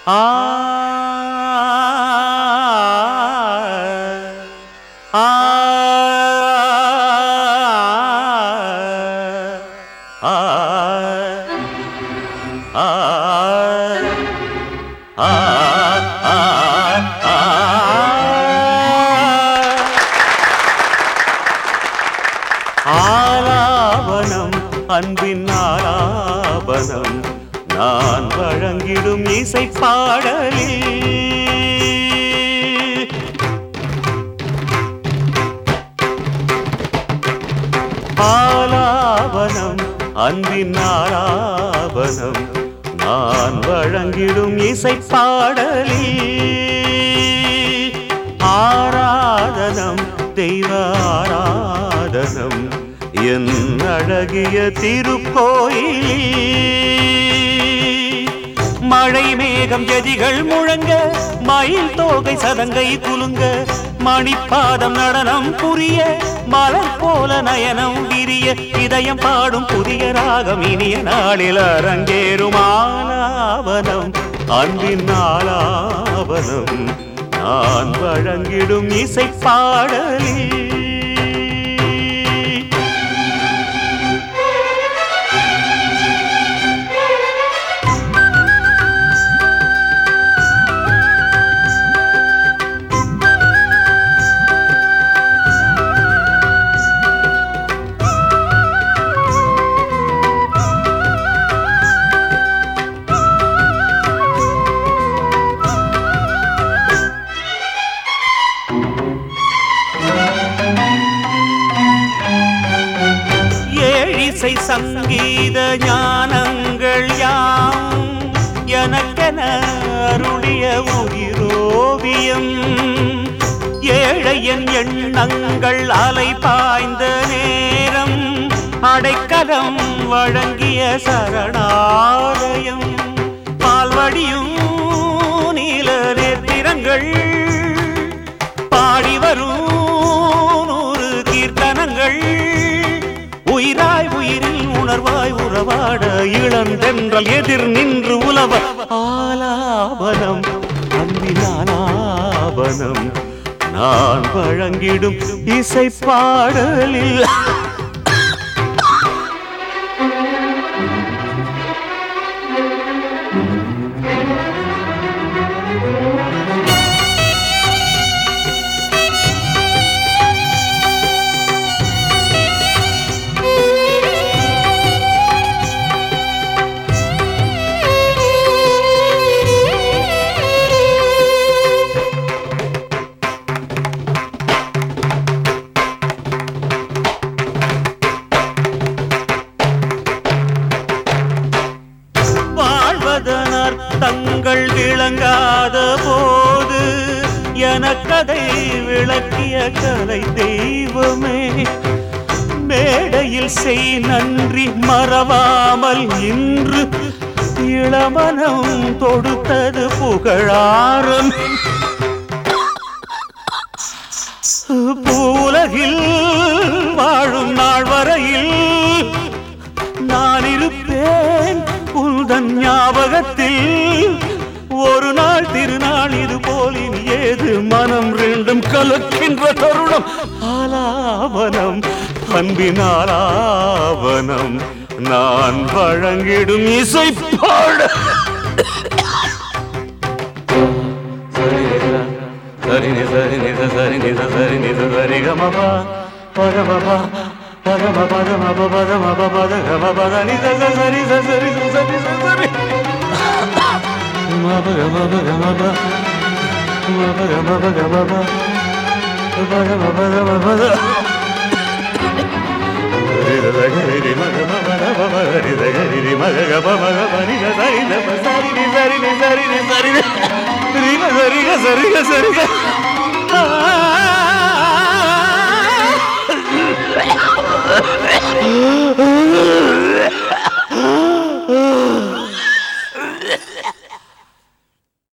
ஆ ஆ ஆ ஆ ஆலாபனம் அன்பின் ஆலாபனம் நான் வழங்கிடும் இசை பாடலில் ஆலாபனம் அன்பின் ஆலாபனம் நான் வழங்கிடும் இசை பாடலில் ஆராதனம் தெய்வ ஆராதனம் என் அழகிய திருக்கோயிலில் மழை மேகம் எதிகள் முழங்க மயில் தோகை சதங்கை குலுங்க மணிப்பாதம் நடனம் புரிய மலர் போல நயனம் விரிய இதயம் பாடும் புதிய ராகம் இனிய நாளில் அரங்கேறும் ஆலாபனம் அன்பின் ஆலாபனம் நான் வழங்கிடும் இசை பாடலில் இசை சங்கீத ஞானங்கள் யாம் எனக்கென அருளிய உயிரோவியம் ஏழையன் எண்ணங்கள் அலை பாய்ந்த நேரம் அடைக்கலம் வழங்கிய சரணாலயம் பால்வடியும் நீல நேத்திரங்கள் பாடி வரும் 100 கீர்த்தனங்கள் உயிராய் உயிரில் உணர்வாய் உறவாட இளந்தென்றல் எதிர் நின்று உலவ ஆலாபனம் அன்பின் ஆலாபனம் நான் வழங்கிடும் இசை பாடலில் தங்கள் விளங்காத போது எனக்கதை விளக்கிய கலை தெய்வமே மேடையில் செய் நன்றி மறவாமல் இன்று இளமனம் தொடுத்தது புகழாரம் பூலகில் வாழும் நாள் வரையில் நான் இருப்பேன் உந்தன் ஞாபகத்தில் ஒரு நாள் திருநாள் இது போலின் ஏது மனம் ரெண்டும் கலக்கின்ற தருணம் ஆலாபனம் அன்பின் ஆலாபனம் நான் வழங்கிடும் இசை பாட சரி சரி சரி சரி சரி கமபா பரமபா பரம பரம பரம பத கம பத நி சரி சரி சரி சரி சரி மப கம கம ப மப கம கம ப பரம பரம பத ரி ரி மக மக மக ரி ரி மக கம மக பனி சரி சரி சரி சரி சரி ரி சரி சரி சரி